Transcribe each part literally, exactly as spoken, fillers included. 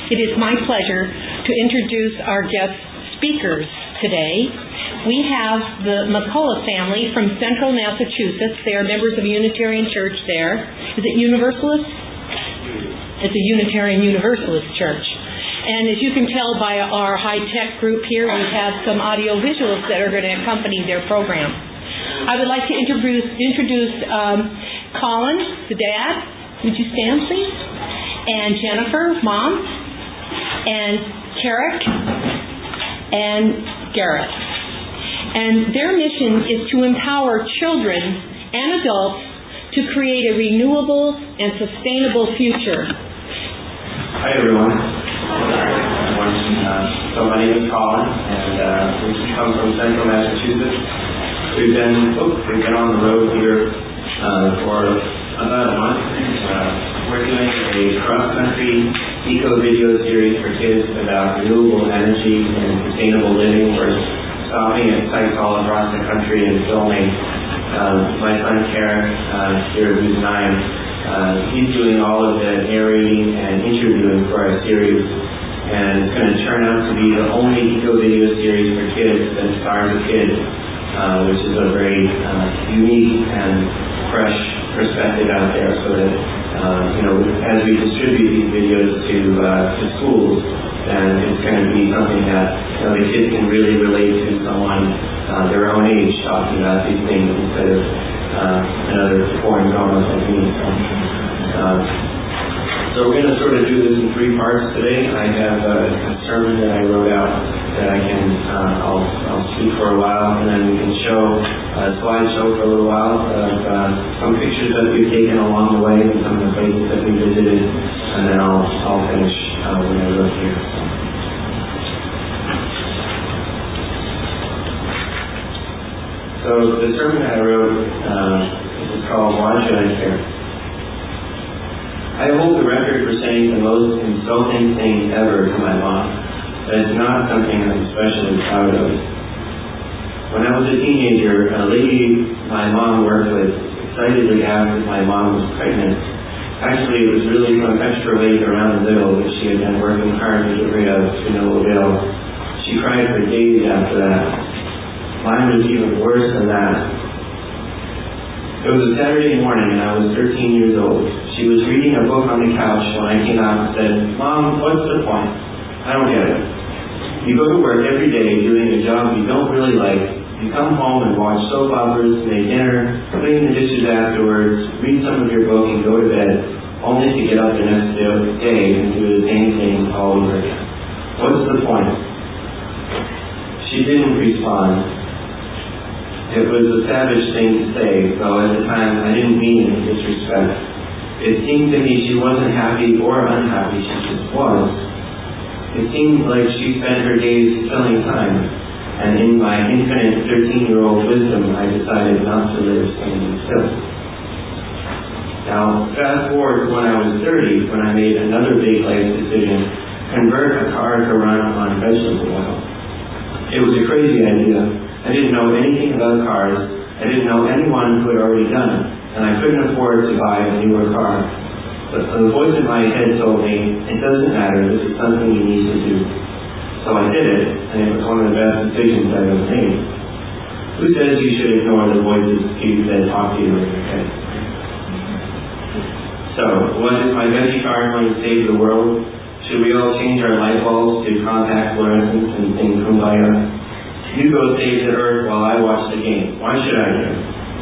It is my pleasure to introduce our guest speakers today. We have the McCullough family from Central Massachusetts. They are members of a Unitarian church there. Is it Universalist? It's a Unitarian Universalist church. And as you can tell by our high-tech group here, we have some audio visuals that are going to accompany their program. I would like to introduce, introduce um, Colin, the dad. Would you stand, please? And Jennifer, mom. And Carrick. And Garrett. And their mission is to empower children and adults to create a renewable and sustainable future. Hi, everyone. Uh, so my name is Colin, and uh, we come from Central Massachusetts. We've been oh, we've been on the road here uh, for about a month. Uh, we're doing a cross-country eco-video series for kids about renewable energy and sustainable living. We're stopping at sites all across the country and filming. Uh, my son Karen, uh, here who's nine, uh, he's doing all of the narrating and interviewing for our series. And it's going to turn out to be the only eco-video series for kids that stars a kid, uh, which is a very uh, unique and fresh perspective out there. So that uh, you know, as we distribute these videos to uh, to schools, then it's going to be something that you know the kids can really relate to someone uh, their own age talking about these things instead of uh, another foreign drama like me. So, uh, So we're going to sort of do this in three parts today. I have a, a sermon that I wrote out that I can, uh, I'll, I'll speak for a while, and then we can show a slideshow for a little while of uh, some pictures that we've taken along the way and some of the places that we visited, and then I'll, I'll finish uh, when I look here. So the sermon that I wrote uh, is called Why Should I Care? I hold the record for saying the most insulting thing ever to my mom, but it's not something I'm especially proud of. When I was a teenager, a lady my mom worked with excitedly asked if my mom was pregnant. Actually, it was really some extra weight around the middle that she had been working hard to get rid of to no avail. She cried for days after that. Mine was even worse than that. It was a Saturday morning and I was thirteen years old. She was reading a book on the couch when I came out and said, "Mom, what's the point? I don't get it. You go to work every day doing a job you don't really like. You come home and watch soap operas, make dinner, clean the dishes afterwards, read some of your book and go to bed, only to get up the next day and do the same thing all over again. What's the point?" She didn't respond. It was a savage thing to say, though at the time I didn't mean any disrespect. It seemed to me she wasn't happy or unhappy, she just was. It seemed like she spent her days killing time, and in my infinite thirteen-year-old wisdom, I decided not to live standing still. Now, fast forward to when I was thirty, when I made another big life decision, convert a car to run on vegetable oil. It was a crazy idea. I didn't know anything about cars. I didn't know anyone who had already done it, and I couldn't afford to buy a newer car. But the voice in my head told me, it doesn't matter, this is something you need to do. So I did it, and it was one of the best decisions I've ever made. Who says you should ignore the voices that talk to you in your head? So, what is my veggie car going to save the world? Should we all change our light bulbs to contact fluorescence and sing Kumbaya? You go save the earth while I watch the game. Why should I care?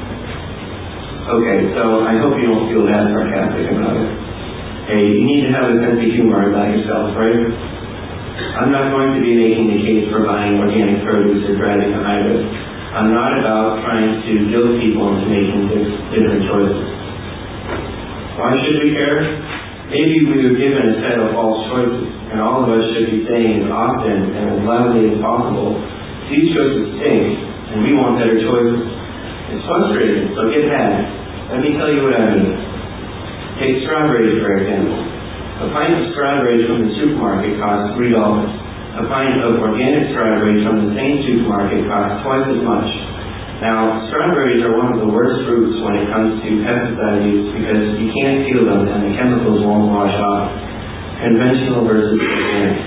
Okay, so I hope you don't feel that sarcastic about it. Hey, you need to have a sense of humor about yourself, right? I'm not going to be making the case for buying organic produce or driving a hybrid. I'm not about trying to guilt people into making different choices. Why should we care? Maybe we were given a set of false choices, and all of us should be saying as often and as loudly as possible, these choices stink, and we want better choices. It's frustrating, so get mad. Let me tell you what I mean. Take strawberries, for example. A pint of strawberries from the supermarket costs three dollars. A pint of organic strawberries from the same supermarket costs twice as much. Now, strawberries are one of the worst fruits when it comes to pesticide use because you can't peel them and the chemicals won't wash off. conventional versus organic.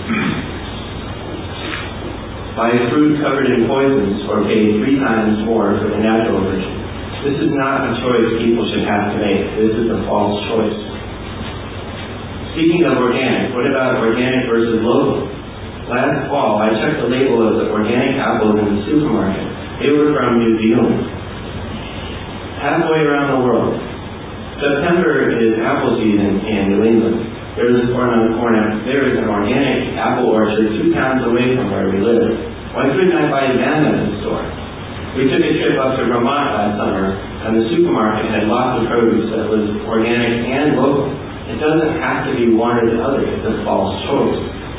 Buy fruit covered in poisons or pay three times more for the natural version. This is not a choice people should have to make. This is a false choice. Speaking of organic, what about organic versus local? Last fall, I checked the label of the organic apples in the supermarket. They were from New Zealand. Halfway around the world. September is apple season in New England. There is, or no, or no, there is an organic apple orchard two towns away from where we live. Why couldn't I buy them at the store? We took a trip up to Vermont last summer, and the supermarket had lots of produce that was organic and local. It doesn't have to be one or the other. It's a false choice.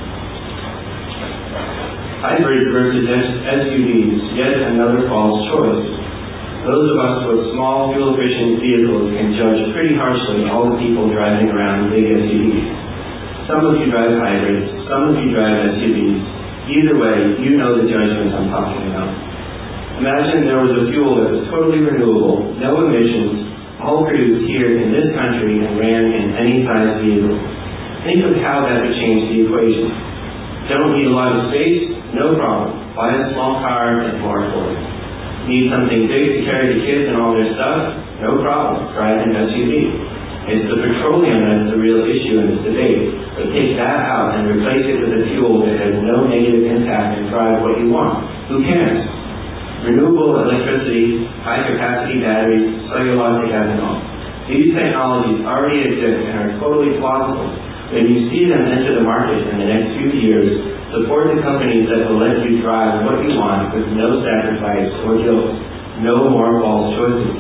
Hybrids versus S U Vs, yet another false choice. Those of us with small, fuel-efficient vehicles can judge pretty harshly all the people driving around big S U Vs. Some of you drive hybrids, some of you drive S U Vs. Either way, you know the judgment I'm talking about. Imagine there was a fuel that was totally renewable, no emissions, all produced here in this country and ran in any size vehicle. Think of how that would change the equation. Don't need a lot of space? No problem. Buy a small car and more affordable. Need something big to carry the kids and all their stuff? No problem. Drive an S U V. It's the petroleum that's the real issue in this debate. But take that out and replace it with a fuel that has no negative impact and drive what you want. Who cares? Renewable electricity, high-capacity batteries, cellulosic ethanol. These technologies already exist and are totally plausible. When you see them enter the market in the next few years, support the companies that will let you drive what you want with no sacrifice or guilt. No more false choices.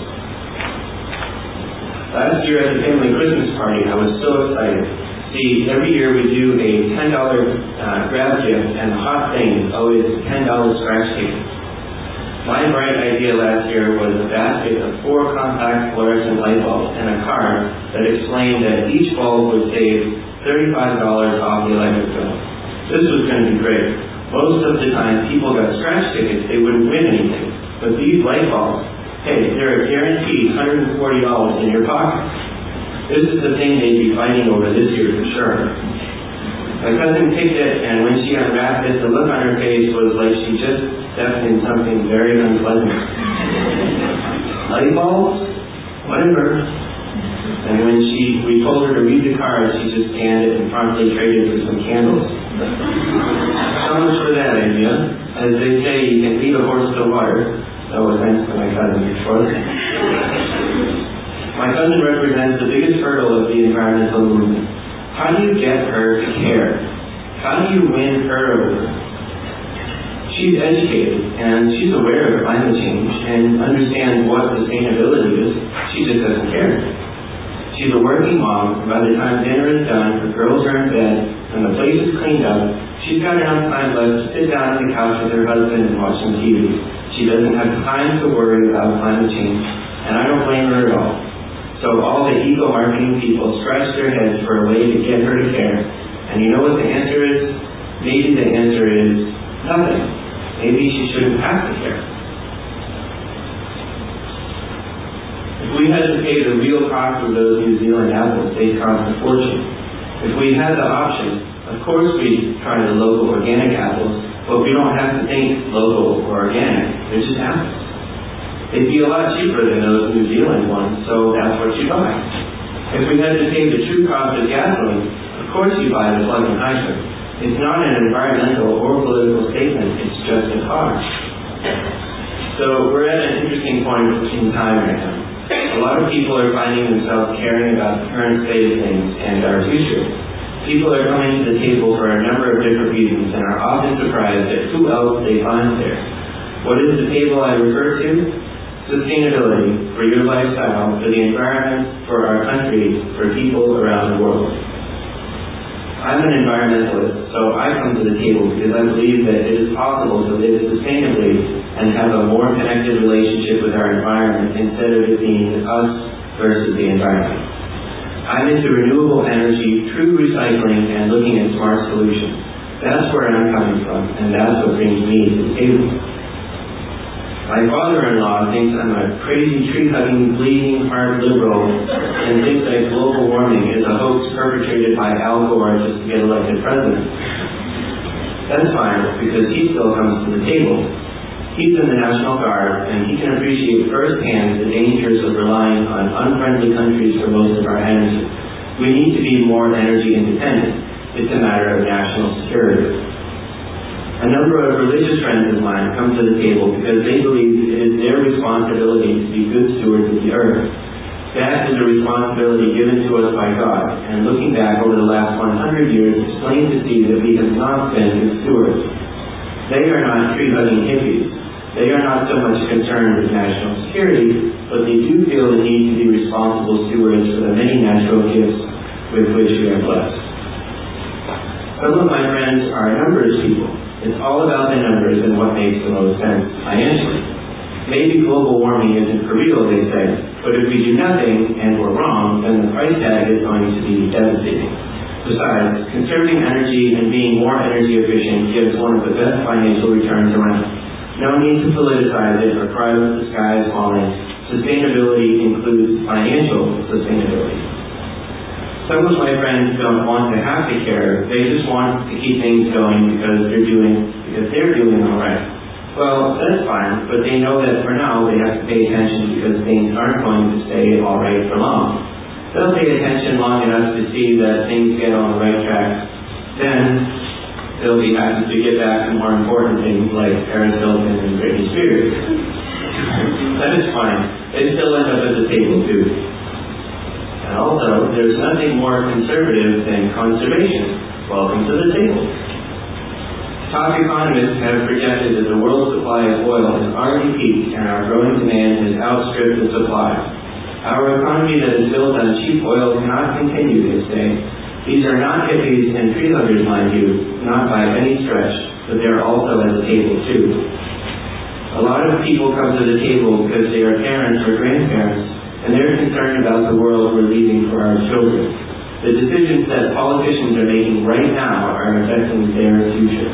Last year at the family Christmas party, I was so excited. See, every year we do a ten dollar uh, grab gift, and the hot thing is always ten dollar scratch tickets. My bright idea last year was a basket of four compact fluorescent light bulbs and a card that explained that each bulb would save thirty-five dollars off the electric bill. This was going to be great. Most of the time people got scratch tickets, they wouldn't win anything. But these light bulbs, hey, they're a guaranteed one hundred forty dollars in your pocket. This is the thing they'd be fighting over this year for sure. My cousin picked it, and when she unwrapped it, the look on her face was like she just stepped in something very unpleasant. Light bulbs? Whatever. And when she, we told her to read the card, she just scanned it and promptly traded for some candles. So much for that idea. As they say, you can lead a horse to water. No offense to my cousin, of course. My cousin represents the biggest hurdle of the environmental movement. How do you get her to care? How do you win her over? She's educated, and she's aware of climate change and understands what sustainability is. She just doesn't care. She's a working mom, and by the time dinner is done, her girls are in bed, and the place is cleaned up, she's got enough time left to sit down on the couch with her husband and watch some T V. She doesn't have time to worry about climate change, and I don't blame her at all. So all the eco-marketing people scratch their heads for a way to get her to care. And you know what the answer is? Maybe the answer is nothing. Maybe she shouldn't have to care. If we had to pay the real cost of those New Zealand apples, they'd cost a fortune. If we had the option, of course we'd try the local organic apples, but we don't have to think local or organic. They're just apples. They'd be a lot cheaper than those New Zealand ones, so that's what you buy. If we had to pay the true cost of gasoline, of course you buy the plug-in hybrid. It's not an environmental or political statement, it's just a car. So we're at an interesting point in time right now. A lot of people are finding themselves caring about the current state of things and our future. People are coming to the table for a number of different reasons and are often surprised at who else they find there. What is the table I refer to? Sustainability for your lifestyle, for the environment, for our country, for people around the world. I'm an environmentalist, so I come to the table because I believe that it is possible to live sustainably and have a more connected relationship with our environment instead of it being us versus the environment. I'm into renewable energy, true recycling, and looking at smart solutions. That's where I'm coming from, and that's what brings me to the table. My father-in-law thinks I'm a crazy, tree-hugging, bleeding heart liberal and thinks that global warming is a hoax perpetrated by Al Gore just to get elected president. That's fine, because he still comes to the table. He's in the National Guard, and he can appreciate firsthand the dangers of relying on unfriendly countries for most of our energy. We need to be more energy independent. It's a matter of national security. A number of religious friends of mine come to the table because they believe it is their responsibility to be good stewards of the earth. That is a responsibility given to us by God, and looking back over the last one hundred years, it's plain to see that we have not been good stewards. They are not tree-hugging hippies. They are not so much concerned with national security, but they do feel the need to be responsible stewards for the many natural gifts with which we are blessed. Some of my friends are numbers people. It's all about the numbers and what makes the most sense financially. Maybe global warming isn't for real, they say, but if we do nothing and we're wrong, then the price tag is going to be devastating. Besides, conserving energy and being more energy efficient gives one of the best financial returns around. No need to politicize it or cry that the sky is falling. Sustainability includes financial sustainability. Some of my friends don't want to have to care. They just want to keep things going because they're doing because they're doing all right. Well, that's fine, but they know that for now they have to pay attention because things aren't going to stay all right for long. They'll pay attention long enough to see that things get on the right track. Then they'll be happy to get back to more important things like Paris Hilton and Britney Spears. That is fine. They still end up at the table too. And also, there's nothing more conservative than conservation. Welcome to the table. Top economists have projected that the world's supply of oil has already peaked and our growing demand has outstripped the supply. Our economy that is built on cheap oil cannot continue, they say. These are not hippies and tree huggers, mind you, not by any stretch, but they're also at the table too. A lot of people come to the table because they are parents or grandparents, and they're concerned about the world we're leaving for our children. The decisions that politicians are making right now are affecting their future.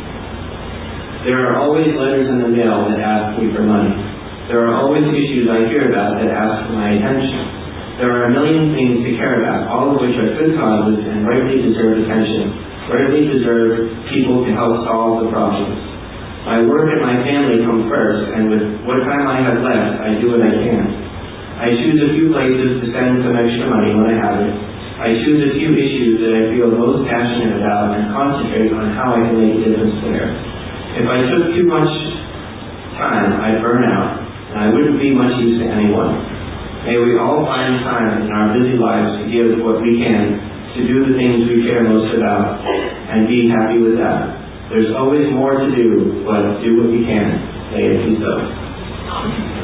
There are always letters in the mail that ask me for money. There are always issues I hear about that ask for my attention. There are a million things to care about, all of which are good causes and rightly deserve attention, rightly deserve people to help solve the problems. My work and my family come first, and with what time I have left, I do what I can. I choose a few places to spend some extra money when I have it. I choose a few issues that I feel most passionate about and concentrate on how I can make a difference there. If I took too much time, I'd burn out, and I wouldn't be much use to anyone. May we all find time in our busy lives to give what we can, to do the things we care most about, and be happy with that. There's always more to do, but do what we can. May it be so.